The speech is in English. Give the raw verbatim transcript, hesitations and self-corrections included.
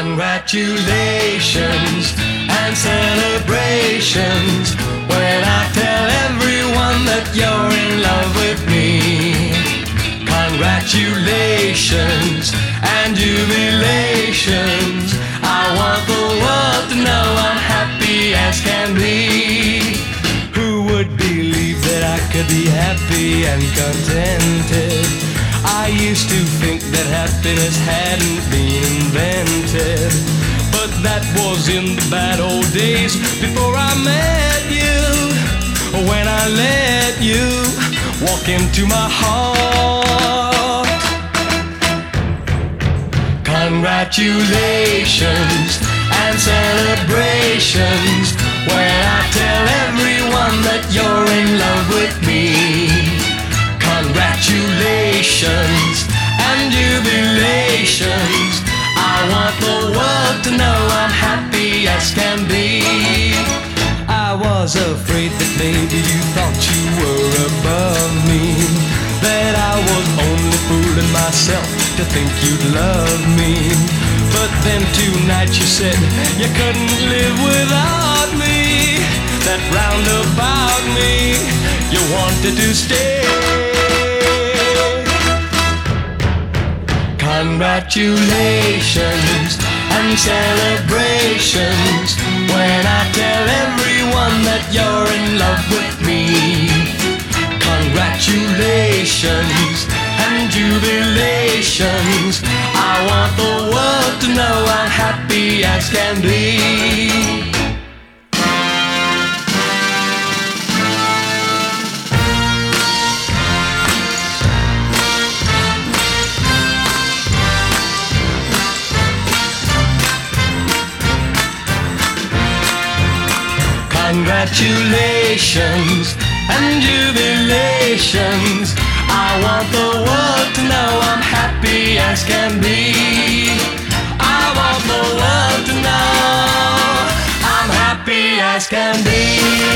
Congratulations and celebrations when I tell everyone that you're in love with me. Congratulations and jubilations. I want the world to know I'm happy as can be. Who would believe that I could be happy and contented? I used to think that happiness hadn't been invented, but that was in the bad old days before I met you. When I let you walk into my heart. Congratulations and celebrations when I tell everyone that you're in love with me. Congratulations and jubilations. I want the world to know I'm happy as can be. I was afraid that maybe you thought you were above me, that I was only fooling myself to think you'd love me. But then tonight you said you couldn't live without me, that round about me you wanted to stay. Congratulations and celebrations when I tell everyone that you're in love with me. Congratulations and jubilations. I want the world to know I'm happy as can be. Congratulations and jubilations. I want the world to know I'm happy as can be. I want the world to know I'm happy as can be.